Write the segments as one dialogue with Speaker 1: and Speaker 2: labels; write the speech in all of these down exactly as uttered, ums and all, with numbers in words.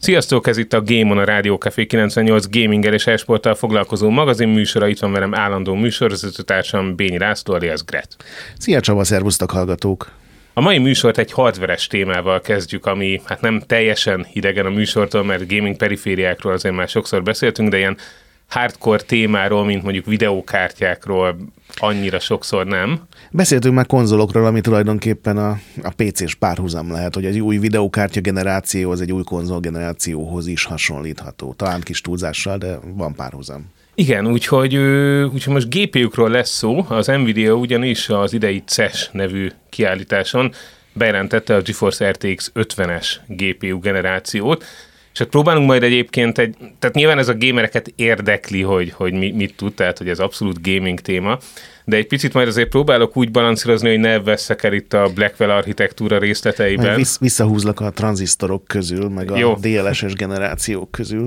Speaker 1: Sziasztok, ez itt a Game On, a Rádió Café kilencvennyolc gaminggel és e-sporttal foglalkozó magazin műsora. Itt van velem állandó műsorvezetőtársam Bényi László, alias Gret.
Speaker 2: Szia Csaba, szervusztok hallgatók!
Speaker 1: A mai műsort egy hardveres témával kezdjük, ami hát nem teljesen idegen a műsortól, mert gaming perifériákról azért már sokszor beszéltünk, de ilyen hardcore témáról, mint mondjuk videókártyákról annyira sokszor nem.
Speaker 2: Beszéltünk már konzolokról, ami tulajdonképpen a, a pé cés párhuzam lehet, hogy egy új videókártya generáció az egy új konzol generációhoz is hasonlítható. Talán kis túlzással, de van párhuzam.
Speaker 1: Igen, úgyhogy, úgyhogy most gé pé ú-król lesz szó. Az Nvidia ugyanis az idei cé e es nevű kiállításon bejelentette a GeForce er té iksz ötvenes gé pé ú generációt, és hát próbálunk majd egyébként egy, tehát nyilván ez a gamereket érdekli, hogy, hogy mi, mit tud, tehát hogy ez abszolút gaming téma, de egy picit majd azért próbálok úgy balancírozni, hogy ne veszek el itt a Blackwell architektúra részleteiben.
Speaker 2: Vissz, visszahúzlak a tranzisztorok közül, meg a
Speaker 1: Jó.
Speaker 2: dé el es-es generációk közül.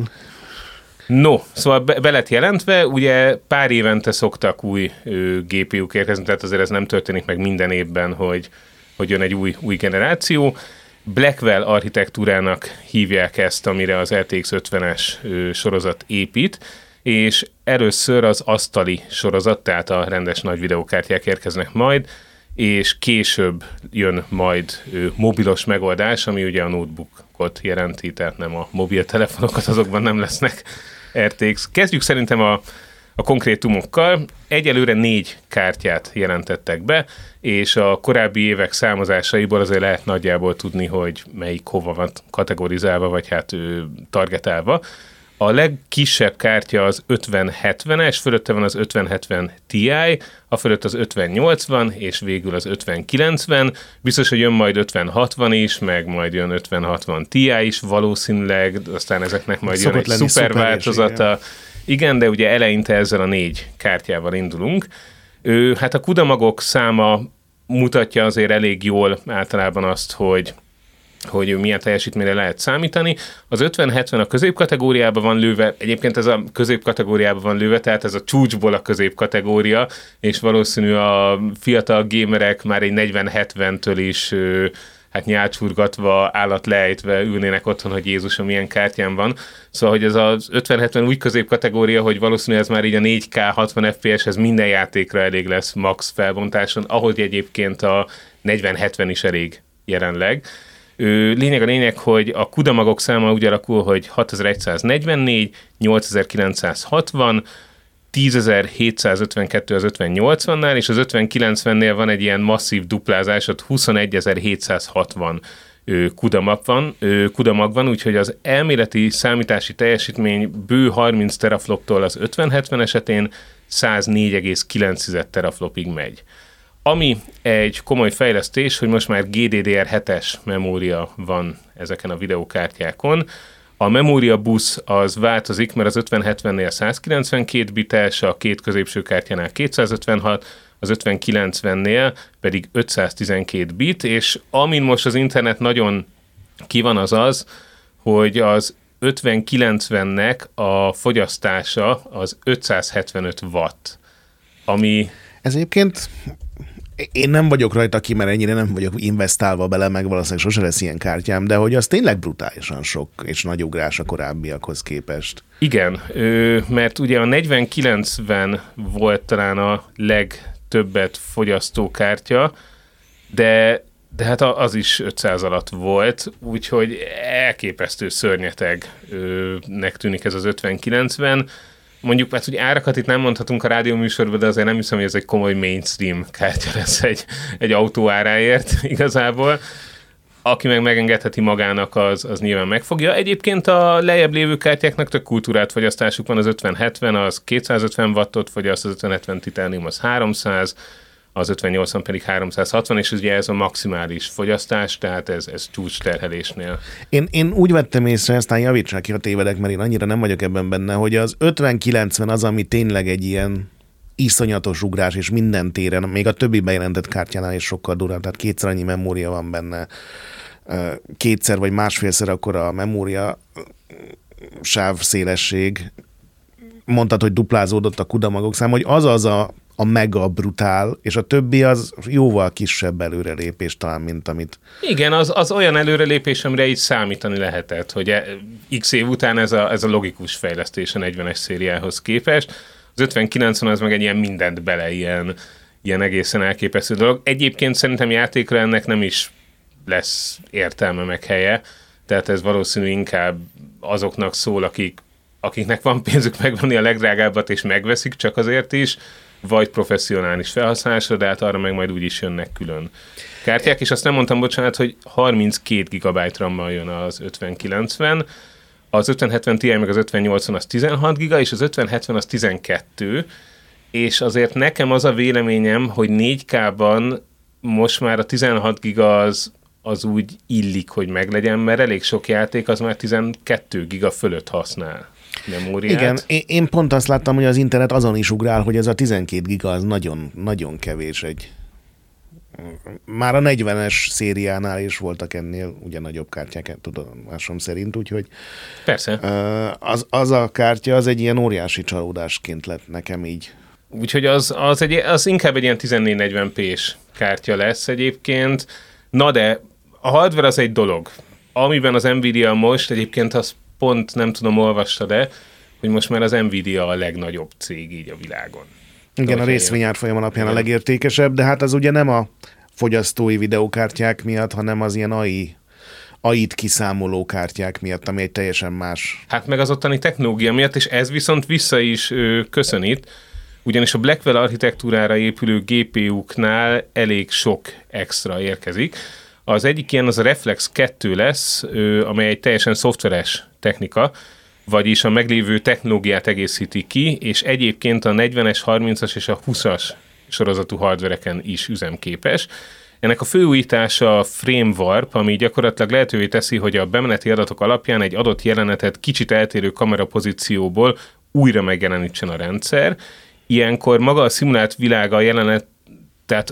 Speaker 1: No, szóval be, be lett jelentve, ugye pár évente szoktak új ö, gé pé ú-k érkezni, tehát azért ez nem történik meg minden évben, hogy, hogy jön egy új, új generáció. Blackwell architektúrának hívják ezt, amire az er té iksz ötvenes ö, sorozat épít, és először az asztali sorozat, tehát a rendes nagy videókártyák érkeznek majd, és később jön majd ö, mobilos megoldás, ami ugye a notebookot jelenti, tehát nem a mobiltelefonokat, azokban nem lesznek er té iksz. Kezdjük szerintem a, a konkrétumokkal. Egyelőre négy kártyát jelentettek be, és a korábbi évek számozásaiból azért lehet nagyjából tudni, hogy melyik hova van kategorizálva, vagy hát ő, targetálva. A legkisebb kártya az ötven hetvenes, fölötte van az ötven hetven Ti, a fölött az ötven nyolcvan, és végül az ötven kilencven. Biztos, hogy jön majd ötven hatvan is, meg majd jön ötven hatvan Ti is valószínűleg, aztán ezeknek majd Szokott jön egy szuper változata. Igen, de ugye eleinte ezzel a négy kártyával indulunk. Ő, hát a kudamagok száma mutatja azért elég jól általában azt, hogy hogy milyen teljesítményre lehet számítani. Az ötven hetven a középkategóriában van lőve, egyébként ez a középkategóriában van lőve, tehát ez a csúcsból a középkategória, és valószínű a fiatal gamerek már egy negyven hetventől is hát nyálcsurgatva, állat lejtve ülnének otthon, hogy Jézusom, milyen kártyám van. Szóval, hogy ez az ötven hetven úgy középkategória, hogy valószínű ez már így a négy ká hatvan ef pé es-hez minden játékra elég lesz max felbontáson, ahogy egyébként a negyven hetven is elég jelenleg. Lényeg a lényeg, hogy a kudamagok száma úgy alakul, hogy hatezer-száznegyvennégy, nyolcezer-kilencszázhatvan, tízezer-hétszázötvenkettő az ötven nyolcvannál, és az ötven kilencvennél van egy ilyen masszív duplázás, ott huszonegyezer-hétszázhatvan kudamag van, kudamag van, úgyhogy az elméleti számítási teljesítmény bő harminc terafloptól az ötven hetven esetén száznégy egész kilenc teraflopig megy. Ami egy komoly fejlesztés, hogy most már gé dé dé er hetes memória van ezeken a videókártyákon. A memória busz az változik, mert az ötven hetvennél százkilencvenkét bites, a két középső kártyánál kétszázötvenhat, az ötven kilencvennél pedig ötszáztizenkét bit, és amin most az internet nagyon ki van, az az, hogy az ötven kilencvennek a fogyasztása az ötszázhetvenöt watt, ami...
Speaker 2: Ez egyébként... Én nem vagyok rajta ki, mert ennyire nem vagyok investálva bele, meg valószínűleg sose lesz ilyen kártyám, de hogy az tényleg brutálisan sok és nagy ugrás a korábbiakhoz képest.
Speaker 1: Igen, mert ugye a negyven kilencven volt talán a legtöbbet fogyasztó kártya, de, de hát az is ötszáz alatt volt, úgyhogy elképesztő szörnyetegnek tűnik ez az ötven kilencven. Mondjuk, hát ugye árakat itt nem mondhatunk a rádióműsorban, de azért nem hiszem, hogy ez egy komoly mainstream kártya lesz egy, egy autó áráért igazából. Aki meg megengedheti magának, az, az nyilván megfogja. Egyébként a lejjebb lévő kártyáknak tök kultúrált fogyasztásuk van, az ötven hetven, az kétszázötven wattot fogyaszt, az ötven hetven Titanium az háromszáz, az ötven nyolcvan pedig háromszázhatvan, és ugye ez a maximális fogyasztás, tehát ez, ez csúcs terhelésnél.
Speaker 2: Én, én úgy vettem észre, aztán javítsák ki, ha tévedek, mert én annyira nem vagyok ebben benne, hogy az ötven kilencven az, ami tényleg egy ilyen iszonyatos ugrás, és minden téren, még a többi bejelentett kártyánál is sokkal durvább, tehát kétszer annyi memória van benne, kétszer vagy másfélszer akkora a memória sávszélesség, mondtad, hogy duplázódott a kudamagok szám, hogy az az a a mega brutál, és a többi az jóval kisebb előrelépés talán, mint amit...
Speaker 1: Igen, az, az olyan előrelépés, amire így számítani lehetett, hogy x év után ez a, ez a logikus fejlesztés a negyvenes szériához képest. Az ötven kilencven az meg egy ilyen mindent bele, ilyen, ilyen egészen elképesztő dolog. Egyébként szerintem játékra ennek nem is lesz értelme meg helye, tehát ez valószínű inkább azoknak szól, akik, akiknek van pénzük megvenni a legdrágábbat, és megveszik csak azért is, vagy professzionális felhasználásra, de hát arra meg majd úgy is jönnek külön kártyák, és azt nem mondtam, bocsánat, hogy harminckét gigabyte RAM-mal jön az ötven kilencven, az ötven hetven Ti meg az ötven nyolcvan az tizenhat giga, és az ötven hetven az tizenkettő, és azért nekem az a véleményem, hogy négy ká-ban most már a tizenhat giga az, az úgy illik, hogy meglegyen, mert elég sok játék az már tizenkettő giga fölött használ memóriát.
Speaker 2: Igen, én pont azt láttam, hogy az internet azon is ugrál, hogy ez a tizenkét giga az nagyon, nagyon kevés egy. Már a negyvenes szériánál is voltak ennél ugye nagyobb kártyák, tudomásom szerint, úgyhogy
Speaker 1: persze.
Speaker 2: Az, az a kártya az egy ilyen óriási csalódásként lett nekem így.
Speaker 1: Úgyhogy az, az, egy, az inkább egy ilyen tizennégy negyven pé-s kártya lesz egyébként. Na de a hardware az egy dolog. Amiben az Nvidia most egyébként az pont nem tudom, olvasta, de hogy most már az Nvidia a legnagyobb cég így a világon.
Speaker 2: Igen, a részvényárfolyam alapján a legértékesebb, de hát az ugye nem a fogyasztói videókártyák miatt, hanem az ilyen á i, á i-t kiszámoló kártyák miatt, ami egy teljesen más.
Speaker 1: Hát meg az ottani technológia miatt, és ez viszont vissza is ö, köszönít, ugyanis a Blackwell architektúrára épülő gé pé u-knál elég sok extra érkezik. Az egyik ilyen az a Reflex kettő lesz, ö, amely egy teljesen szoftveres technika, vagyis a meglévő technológiát egészíti ki, és egyébként a negyvenes, harmincas és a húszas sorozatú hardvereken is üzemképes. Ennek a fő újítása a Frame Warp, ami gyakorlatilag lehetővé teszi, hogy a bemeneti adatok alapján egy adott jelenetet kicsit eltérő kamerapozícióból újra megjelenítsen a rendszer. Ilyenkor maga a szimulált világa a jelenet, tehát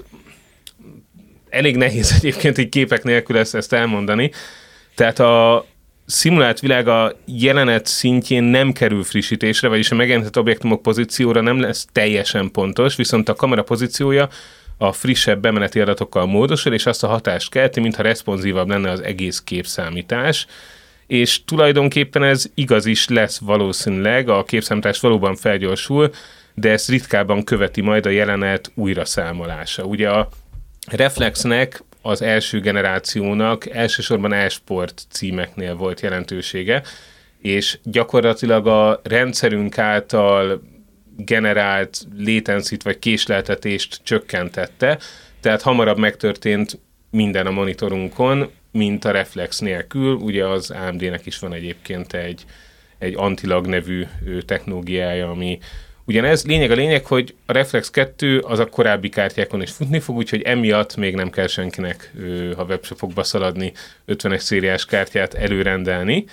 Speaker 1: elég nehéz egyébként így képek nélkül ezt, ezt elmondani. Tehát a szimulált világ a jelenet szintjén nem kerül frissítésre, vagyis a megjelentett objektumok pozícióra nem lesz teljesen pontos, viszont a kamera pozíciója a frissebb bemeneti adatokkal módosul, és azt a hatást kelti, mintha responsívabb lenne az egész képszámítás. És tulajdonképpen ez igaz is lesz valószínűleg, a képszámítás valóban felgyorsul, de ezt ritkábban követi majd a jelenet újraszámolása. Ugye a Reflexnek az első generációnak elsősorban e-sport címeknél volt jelentősége, és gyakorlatilag a rendszerünk által generált latency-t vagy késleltetést csökkentette, tehát hamarabb megtörtént minden a monitorunkon, mint a Reflex nélkül. Ugye az á em dé-nek is van egyébként egy, egy Antilag nevű technológiája, ami ugyanez. Lényeg a lényeg, hogy a Reflex kettő az a korábbi kártyákon is futni fog, úgyhogy emiatt még nem kell senkinek, ha webshopokba szaladni, ötvenes szériás kártyát előrendelni.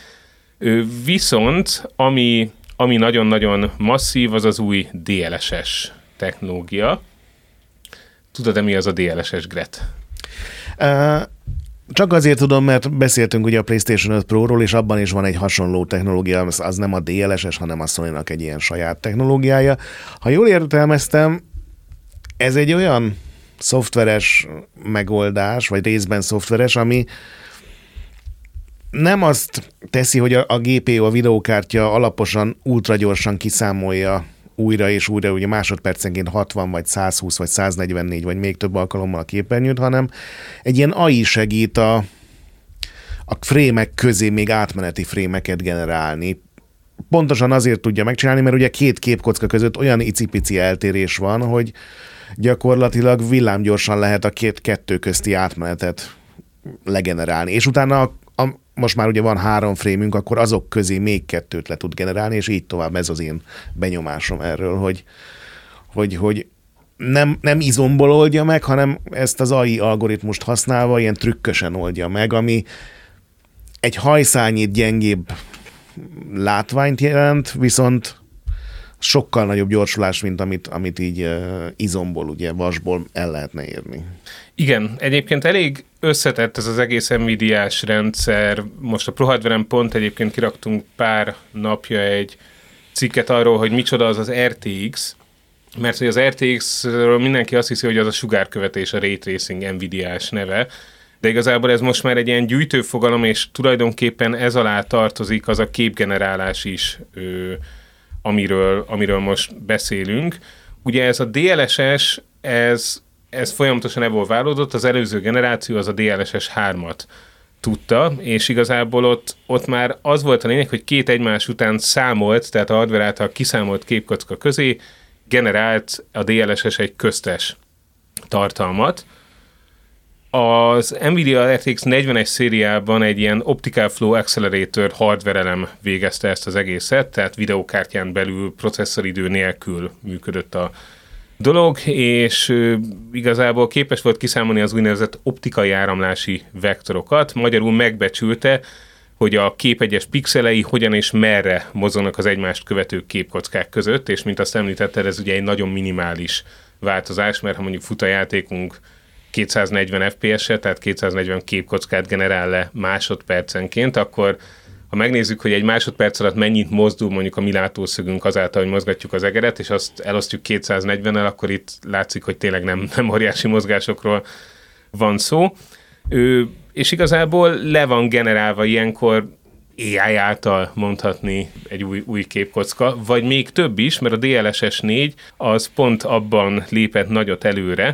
Speaker 1: Viszont ami, ami nagyon-nagyon masszív, az az új dé el es es technológia. Tudod-e, mi az a dé el es es, Gret?
Speaker 2: Uh... Csak azért tudom, mert beszéltünk ugye a PlayStation öt Pro-ról, és abban is van egy hasonló technológia, az, az nem a dé el es es, hanem a Sony-nak egy ilyen saját technológiája. Ha jól értelmeztem, ez egy olyan szoftveres megoldás, vagy részben szoftveres, ami nem azt teszi, hogy a, a gé pé u, a videókártya alaposan, ultragyorsan kiszámolja újra és újra, ugye másodpercenként hatvan, vagy százhúsz, vagy száznegyvennégy, vagy még több alkalommal a képernyőt, hanem egy ilyen á i segít a, a frémek közé még átmeneti frémeket generálni. Pontosan azért tudja megcsinálni, mert ugye két képkocka között olyan icipici eltérés van, hogy gyakorlatilag villámgyorsan lehet a két kettő közti átmenetet legenerálni. És utána a, a most már ugye van három frémünk, akkor azok közé még kettőt le tud generálni, és így tovább. Ez az én benyomásom erről, hogy, hogy, hogy nem, nem izomból oldja meg, hanem ezt az á i algoritmust használva ilyen trükkösen oldja meg, ami egy hajszányit gyengébb látványt jelent, viszont sokkal nagyobb gyorsulás, mint amit, amit így uh, izomból, ugye vasból el lehetne érni.
Speaker 1: Igen, egyébként elég összetett ez az egész Nvidia-s rendszer. Most a ProHardware-en pont egyébként kiraktunk pár napja egy cikket arról, hogy micsoda az az er té iksz, mert hogy az er té iksz-ről mindenki azt hiszi, hogy az a sugárkövetés, a Ray Tracing Nvidia-s neve, de igazából ez most már egy ilyen gyűjtőfogalom, és tulajdonképpen ez alá tartozik az a képgenerálás is, ö, amiről, amiről most beszélünk. Ugye ez a dé el es es, ez, ez folyamatosan evolválódott, az előző generáció az a dé el es es hármat tudta, és igazából ott, ott már az volt a lényeg, hogy két egymás után számolt, tehát a hardware által kiszámolt képkocka közé generált a dé el es es egy köztes tartalmat. Az Nvidia er té iksz negyvenes szériában egy ilyen Optical Flow Accelerator hardware elem végezte ezt az egészet, tehát videókártyán belül processzoridő nélkül működött a dolog, és igazából képes volt kiszámolni az úgynevezett optikai áramlási vektorokat, magyarul megbecsülte, hogy a kép egyes pixelei hogyan és merre mozognak az egymást követő képkockák között, és mint azt említetted, ez ugye egy nagyon minimális változás, mert ha mondjuk fut a játékunk kétszáznegyven ef pé es-sel, tehát kétszáznegyven képkockát generál le másodpercenként, akkor ha megnézzük, hogy egy másodperc alatt mennyit mozdul mondjuk a mi látószögünk azáltal, hogy mozgatjuk az egeret, és azt elosztjuk kétszáznegyvennel, akkor itt látszik, hogy tényleg nem, nem óriási mozgásokról van szó. Ő, és igazából le van generálva ilyenkor á i által mondhatni egy új, új képkocka, vagy még több is, mert a dé el es es négy az pont abban lépett nagyot előre,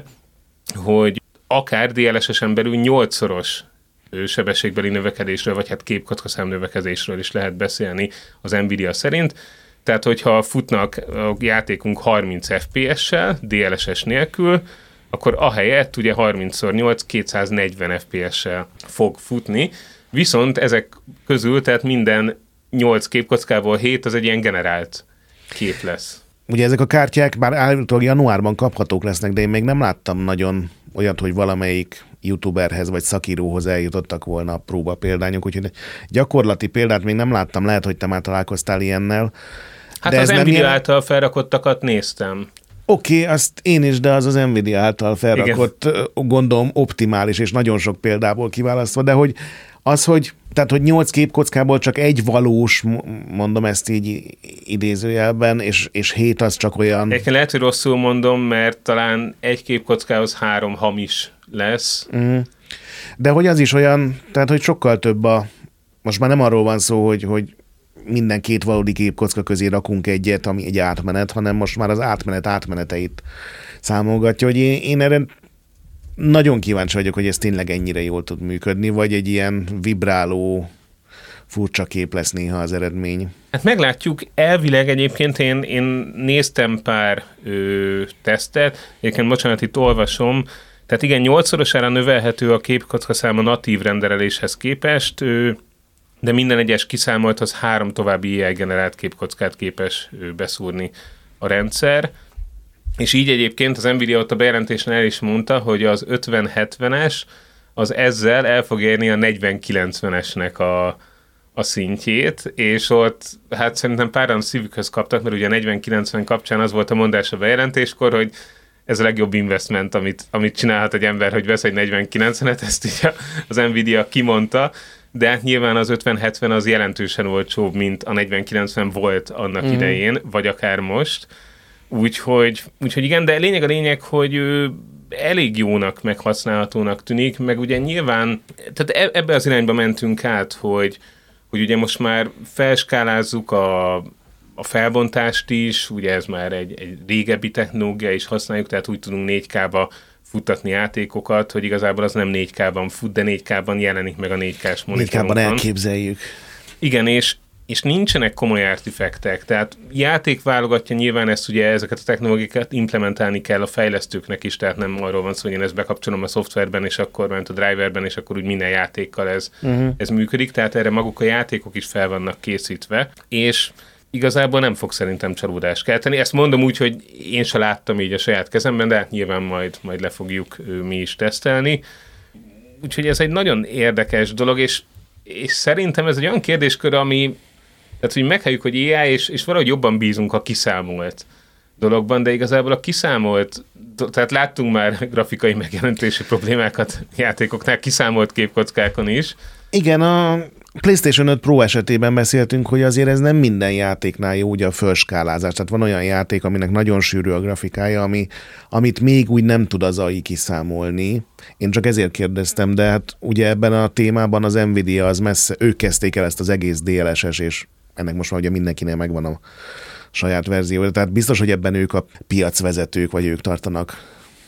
Speaker 1: hogy akár dé el es es-en belül nyolcszoros sebességbeli növekedésről, vagy hát képkockaszám növekedésről is lehet beszélni az Nvidia szerint. Tehát, hogyha futnak a játékunk harminc ef pé es-sel, dé el es es nélkül, akkor ahelyett ugye harminc szor nyolc kétszáznegyven ef pé es-sel fog futni, viszont ezek közül, tehát minden nyolc képkockából hét az egy ilyen generált kép lesz.
Speaker 2: Ugye ezek a kártyák bár állítólag januárban kaphatók lesznek, de én még nem láttam nagyon olyat, hogy valamelyik youtuberhez vagy szakíróhoz eljutottak volna a próba példányok, úgyhogy gyakorlati példát még nem láttam, lehet, hogy te már találkoztál ilyennel.
Speaker 1: Hát
Speaker 2: de
Speaker 1: az
Speaker 2: ez
Speaker 1: Nvidia
Speaker 2: ilyen...
Speaker 1: által felrakottakat néztem.
Speaker 2: Oké, okay, azt én is, de az az Nvidia által felrakott, igen, gondolom optimális, és nagyon sok példából kiválasztva, de hogy az, hogy, tehát, hogy nyolc képkockából csak egy valós, mondom ezt így idézőjelben, és, és hét az csak olyan...
Speaker 1: Egyébként lehet, hogy rosszul mondom, mert talán egy képkockához három hamis lesz.
Speaker 2: Mm. De hogy az is olyan, tehát, hogy sokkal több a... Most már nem arról van szó, hogy, hogy minden két valódi képkocka közé rakunk egyet, ami egy átmenet, hanem most már az átmenet átmeneteit számolgatja, hogy én, én erre nagyon kíváncsi vagyok, hogy ez tényleg ennyire jól tud működni, vagy egy ilyen vibráló, furcsa kép lesz néha az eredmény.
Speaker 1: Hát meglátjuk, elvileg egyébként én, én néztem pár ö, tesztet, egyébként bocsánat, itt olvasom, tehát igen, nyolcszorosára növelhető a képkocka száma natív rendeléshez képest, ö, de minden egyes kiszámolthoz három további á i generált képkockát képes ö, beszúrni a rendszer. És így egyébként az Nvidia ott a bejelentésen el is mondta, hogy az ötven hetvenes az ezzel el fog érni a negyven kilencvenesnek a, a szintjét, és ott hát szerintem páran szívükhöz kaptak, mert ugye a negyven kilencven kapcsán az volt a mondás a bejelentéskor, hogy ez a legjobb investment, amit, amit csinálhat egy ember, hogy vesz egy negyven kilencvenet, ezt így az Nvidia kimondta, de hát nyilván az ötven hetven az jelentősen olcsóbb, mint a negyven kilencven volt annak mm. idején, vagy akár most. Úgyhogy, úgyhogy igen, de lényeg a lényeg, hogy ő elég jónak, meg használhatónak tűnik, meg ugye nyilván, tehát ebbe az irányba mentünk át, hogy, hogy ugye most már felskálázzuk a, a felbontást is, ugye ez már egy, egy régebbi technológia is használjuk, tehát úgy tudunk négy ká-ba futtatni játékokat, hogy igazából az nem négy ká-ban fut, de négy ká-ban jelenik meg a négy ká-s monitorunkon.
Speaker 2: négy ká-ban elképzeljük.
Speaker 1: Igen, és és nincsenek komoly artifektek, tehát játék válogatja nyilván ezt, ugye ezeket a technológiákat implementálni kell a fejlesztőknek is, tehát nem arról van szó, hogy én ezt bekapcsolom a szoftverben, és akkor ment a driverben, és akkor úgy minden játékkal ez, uh-huh. ez működik, tehát erre maguk a játékok is fel vannak készítve, és igazából nem fog szerintem csalódást kelteni. Ezt mondom úgy, hogy én se láttam így a saját kezemben, de hát nyilván majd, majd le fogjuk mi is tesztelni. Úgyhogy ez egy nagyon érdekes dolog, és, és szerintem ez egy olyan kérdéskör, ami tehát, hogy meghelyük, hogy á i, és, és valahogy jobban bízunk a kiszámolt dologban, de igazából a kiszámolt, tehát láttunk már grafikai megjelenítési problémákat játékoknál, kiszámolt képkockákon is.
Speaker 2: Igen, a, PlayStation öt Pro esetében beszéltünk, hogy azért ez nem minden játéknál jó ugye a fölskálázás. Tehát van olyan játék, aminek nagyon sűrű a grafikája, ami, amit még úgy nem tud az á i kiszámolni. Én csak ezért kérdeztem, de hát ugye ebben a témában az Nvidia az messze, ők kezdték el ezt az egész dé el es es, és ennek most már ugye mindenkinél megvan a saját verziója. Tehát biztos, hogy ebben ők a piacvezetők, vagy ők tartanak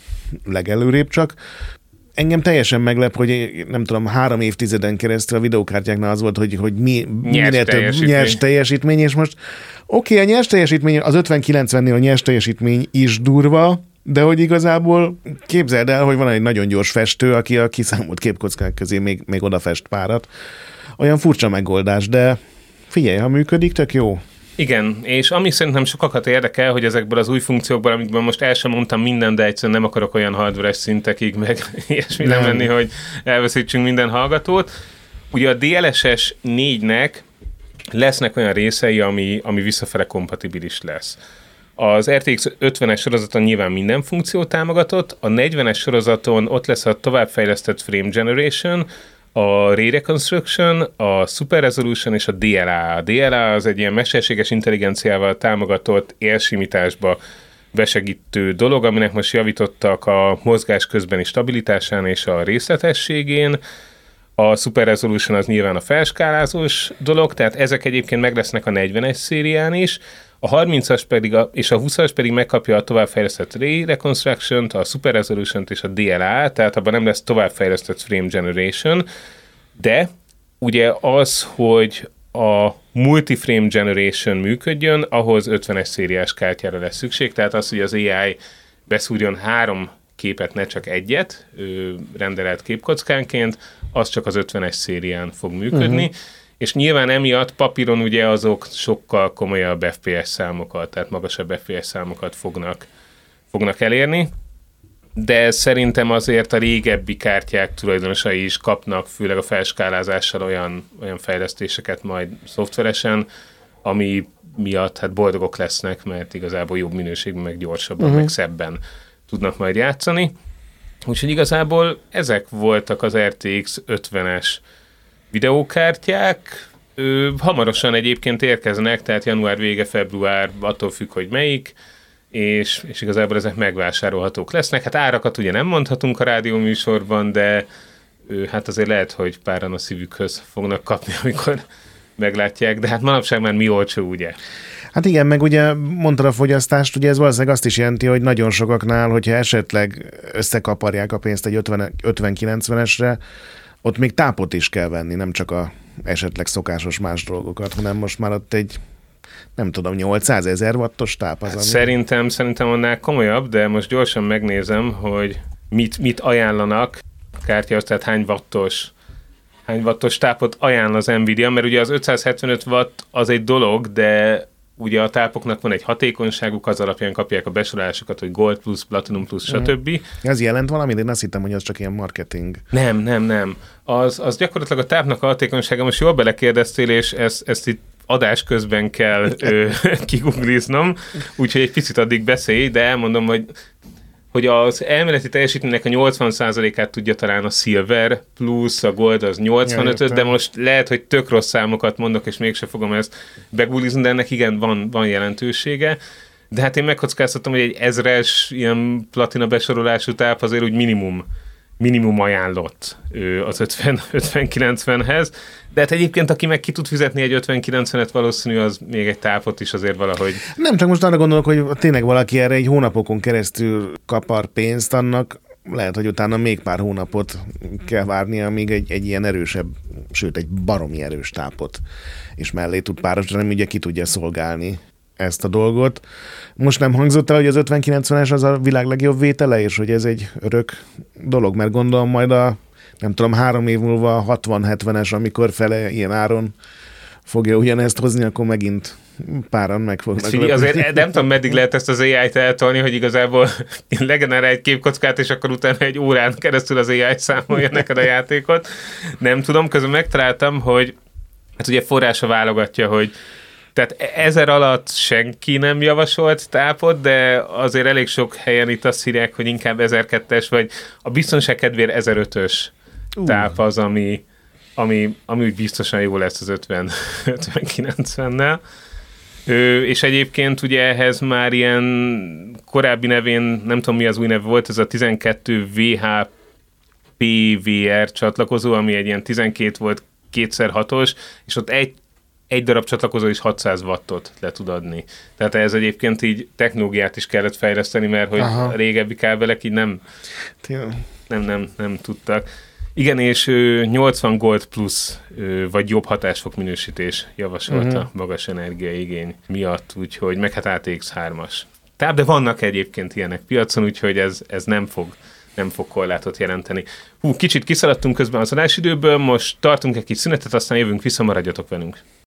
Speaker 2: legelőrébb csak. Engem teljesen meglep, hogy nem tudom, három évtizeden keresztül a videókártyáknál az volt, hogy, hogy mi, minél több nyers teljesítmény, és most oké, okay, a nyers teljesítmény, az ötven kilencvennél a nyers teljesítmény is durva, de hogy igazából képzeld el, hogy van egy nagyon gyors festő, aki a kiszámolt képkockák közé még, még odafest párat. Olyan furcsa megoldás, de figyelj, ha működik, tök jó.
Speaker 1: Igen, és ami szerintem sokakat érdekel, hogy ezekből az új funkciókból, amikben most el sem mondtam minden, de egyszerűen nem akarok olyan hardware-es szintekig, meg ilyesmi nem menni, hogy elveszítsünk minden hallgatót. Ugye a dé el es es négynek lesznek olyan részei, ami, ami visszafele kompatibilis lesz. Az er té iksz ötvenes sorozaton nyilván minden funkció támogatott, a negyvenes sorozaton ott lesz a továbbfejlesztett frame generation, a Ray Reconstruction, a Super Resolution és a dé el á. A dé el á az egy ilyen mesterséges intelligenciával támogatott élsimításba besegítő dolog, aminek most javítottak a mozgás közbeni stabilitásán és a részletességén. A Super Resolution az nyilván a felskálázós dolog, tehát ezek egyébként meg lesznek a negyvenes szérián is. A harmincas pedig a, és a húszas pedig megkapja a továbbfejlesztett Ray Reconstruction-t, a Super Resolution-t és a dé el á, tehát abban nem lesz továbbfejlesztett Frame Generation, de ugye az, hogy a Multi-Frame Generation működjön, ahhoz ötvenes szériás kártyára lesz szükség, tehát az, hogy az á i beszúrjon három képet, ne csak egyet, renderelt képkockánként, az csak az ötvenes szérián fog működni, uh-huh. És nyilván emiatt papíron ugye azok sokkal komolyabb ef pé es számokat, tehát magasabb ef pé es számokat fognak, fognak elérni, de szerintem azért a régebbi kártyák tulajdonosai is kapnak, főleg a felskálázással olyan, olyan fejlesztéseket majd szoftveresen, ami miatt hát boldogok lesznek, mert igazából jobb minőségben, meg gyorsabban, uh-huh. meg szebben tudnak majd játszani. Úgyhogy igazából ezek voltak az er té iksz ötvenes videókártyák. Ö, hamarosan egyébként érkeznek, tehát január vége, február, attól függ, hogy melyik, és, és igazából ezek megvásárolhatók lesznek. Hát árakat ugye nem mondhatunk a rádióműsorban, de ö, hát azért lehet, hogy páran a szívükhöz fognak kapni, amikor meglátják, de hát manapság már mi olcsó, ugye?
Speaker 2: Hát igen, meg ugye mondtad a fogyasztást, ugye ez valószínűleg azt is jelenti, hogy nagyon sokaknál, hogyha esetleg összekaparják a pénzt egy ötven kilencvenesre, ott még tápot is kell venni, nem csak a esetleg szokásos más dolgokat, hanem most már ott egy, nem tudom, nyolcszázezer wattos táp az, ami...
Speaker 1: Szerintem, szerintem annál komolyabb, de most gyorsan megnézem, hogy mit, mit ajánlanak kártyához, tehát hány wattos, hány wattos tápot ajánl az Nvidia, mert ugye az ötszázhetvenöt watt az egy dolog, de ugye a tápoknak van egy hatékonyságuk, az alapján kapják a besorolásokat, hogy Gold plusz, Platinum plusz, stb.
Speaker 2: Ez jelent valamit? Én azt hittem, hogy az csak ilyen marketing.
Speaker 1: Nem, nem, nem. Az, az gyakorlatilag a tápnak a hatékonysága, most jól belekérdeztél, és ezt, ezt itt adás közben kell kigugliznom, úgyhogy egy picit addig beszélj, de elmondom, hogy hogy az elméleti teljesítménynek a nyolcvan százalékát tudja talán a Silver plusz, a Gold az nyolcvanötöt, de most lehet, hogy tök rossz számokat mondok, és mégse fogom ezt beguglizni, de ennek igen van, van jelentősége. De hát én megkockáztatom, hogy egy ezres ilyen platina besorolású táp azért úgy minimum, minimum ajánlott az ötven kilencvenhez. De hát egyébként, aki meg ki tud fizetni egy ötven kilencvenet, valószínű az még egy tápot is azért valahogy.
Speaker 2: Nem, csak most arra gondolok, hogy tényleg valaki erre egy hónapokon keresztül kapar pénzt, annak lehet, hogy utána még pár hónapot kell várnia, amíg egy, egy ilyen erősebb, sőt egy baromi erős tápot és mellé tud párosítani, nem ugye ki tudja szolgálni ezt a dolgot. Most nem hangzott el, hogy az ötven kilencvenes az a világ legjobb vétele, és hogy ez egy örök dolog, mert gondolom majd a nem tudom, három év múlva a hatvan hetvenes, amikor fele ilyen áron fogja ugyanezt hozni, akkor megint páran meg fognak
Speaker 1: Figyelj, azért nem tudom, meddig lehet ezt az á i-t eltolni, hogy igazából legenerálj egy képkockát, és akkor utána egy órán keresztül az á i számolja neked a játékot. Nem tudom, közben megtaláltam, hogy hát ugye forrása válogatja, hogy tehát ezer alatt senki nem javasolt tápot, de azért elég sok helyen itt azt írják, hogy inkább ezerkettes, vagy a biztonság kedvéért ezerötös táp az, ami, ami, ami úgy biztosan jó lesz az ötven kilencvennel. Ö, és egyébként ugye ehhez már ilyen korábbi nevén, nem tudom mi az új neve volt, ez a tizenkettő vé há pé vé er csatlakozó, ami egy ilyen tizenkét volt kétszer hatos, és ott egy, egy darab csatlakozó is hatszáz wattot le tud adni. Tehát ez egyébként így technológiát is kellett fejleszteni, mert hogy Aha. a régebbi kábelek így nem, nem, nem, nem tudtak. Igen, és ő, nyolcvan gold plusz, ő, vagy jobb hatásfok minősítés javasolta uh-huh. magas energiaigény miatt, úgyhogy meg hát á té iksz hármas. Tehát, de vannak egyébként ilyenek piacon, úgyhogy ez, ez nem fog nem fog korlátot jelenteni. Hú, kicsit kiszaladtunk közben az adásidőből, most tartunk egy kis szünetet, aztán jövünk vissza, maradjatok velünk.